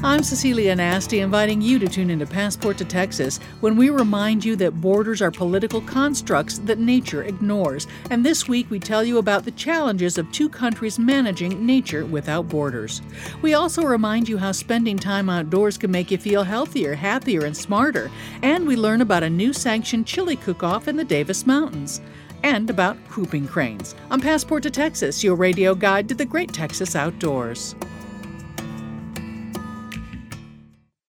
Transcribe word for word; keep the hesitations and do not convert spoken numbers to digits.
I'm Cecilia Nasty, inviting you to tune into Passport to Texas when we remind you that borders are political constructs that nature ignores. And this week we tell you about the challenges of two countries managing nature without borders. We also remind you how spending time outdoors can make you feel healthier, happier, and smarter. And we learn about a new sanctioned chili cook-off in the Davis Mountains. And about whooping cranes on Passport to Texas, your radio guide to the great Texas outdoors.